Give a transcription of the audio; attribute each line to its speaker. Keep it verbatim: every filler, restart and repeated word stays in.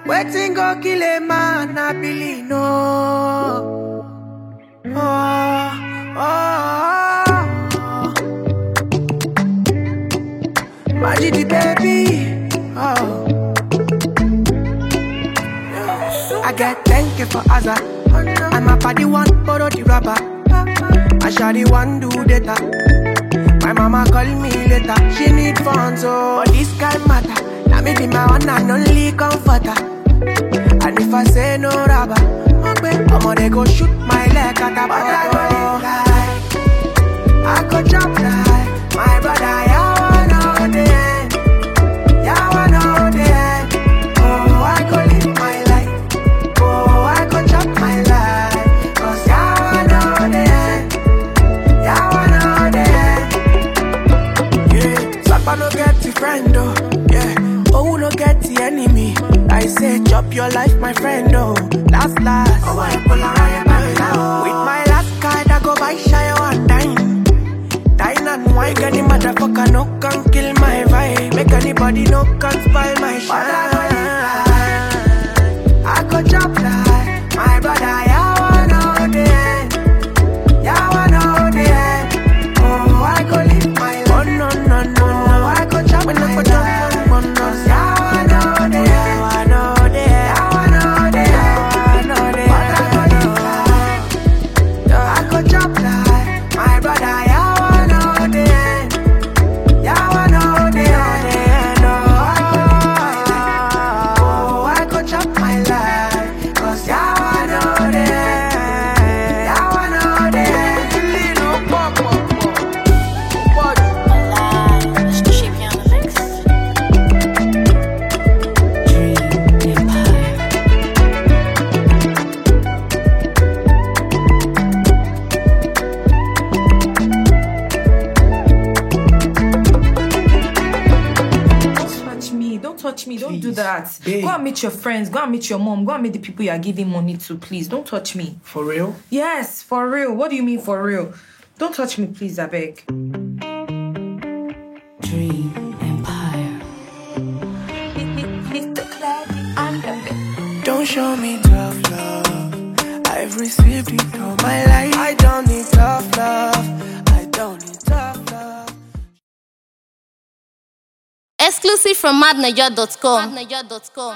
Speaker 1: Waiting go kill a man, I believe no. Oh, oh, oh. Magic the baby. Oh. I get thank you for Azza. And my body one borrow the rubber. I shall the one do data. My mama call me later. She need funds, oh. But this guy matter. Now me be my one and only comforter. And if I say no rubber, I'm gonna go shoot my leg at the bottom. I go jump like my brother. Yeah, I know the end. Yeah, I know the end. Oh, I go live my life. Oh, I go jump my life. Cause yeah, I know the end. Yeah, I know the end. Yeah, Sapa no get the friend, oh. Yeah, oh, no get the enemy. I say, chop your life, my friend, oh. Last, last. Oh, I pull around now. With my last card, I go buy shy one time. Dine and wine, any motherfucker no can kill my vibe. Make anybody no can spoil my shine. I go jump like my brother, yeah, I know the end. Yeah, I know the end. Oh, I go live my life. Oh, no, no, no, no. I go jump when I go jump. Yeah, I know the end. I know the end. I know the end. I know the end. I go jump like my brother, yeah, I know the end. Yeah, I know the end. Oh, I go jump my life. Cause yeah, I know the end. Yeah, I know the end. Little pop, pop, pop.
Speaker 2: Alive, shape me on the mix. Dream Empire.
Speaker 3: Don't touch me. Don't touch me. Don't do
Speaker 1: Please,
Speaker 3: that.
Speaker 1: babe.
Speaker 3: Go and meet your friends. Go and meet your mom. Go and meet the people you are giving money to. Please, don't touch me.
Speaker 1: For real?
Speaker 3: Yes, for real. What do you mean for real? Don't touch me, please, I beg.
Speaker 2: Dream Empire.
Speaker 1: Don't show me tough love. I've received it all my life. I don't need tough love. I don't need tough love.
Speaker 4: Exclusive from madniger dot com.